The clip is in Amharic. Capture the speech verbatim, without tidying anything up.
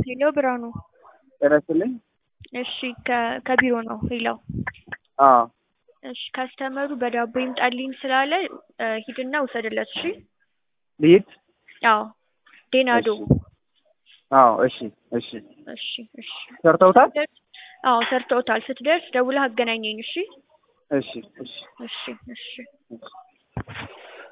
ሄሎ ብርሃኑ ደረስልኝ። እሺ ከቢሮ ነው ሄሎ አዎ እሺ ካስተመሩ በዳቦ ይምጣልኝ ስላለ ሂድና ውሰድለት እሺ ልሂድ አዎ ዴናዶ አዎ እሺ እሺ እሺ እሺ ሰርተውታል አዎ ሰርተውታል ስትደርስ ደውለህ አገናኘኝ እሺ እሺ እሺ እሺ እሺ